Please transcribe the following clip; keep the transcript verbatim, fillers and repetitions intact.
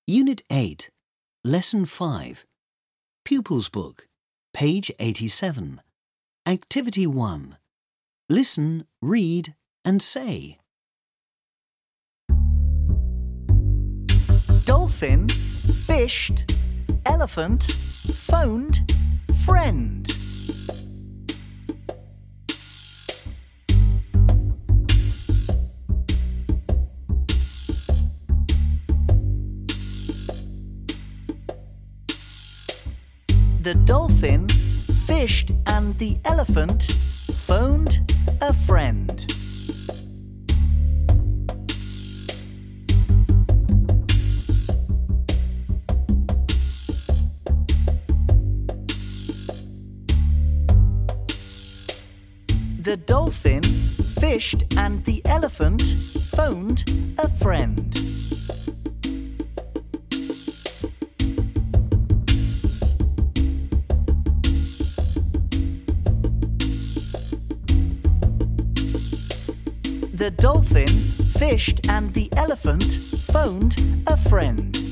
Unit eight, Lesson five, Pupils Book, page eighty-seven. Activity one. Listen, read and say. Dolphin, fished, elephant, phoned, friend. The dolphin fished and the elephant phoned a friend. The dolphin fished and the elephant phoned a friend. The dolphin fished and the elephant phoned a friend.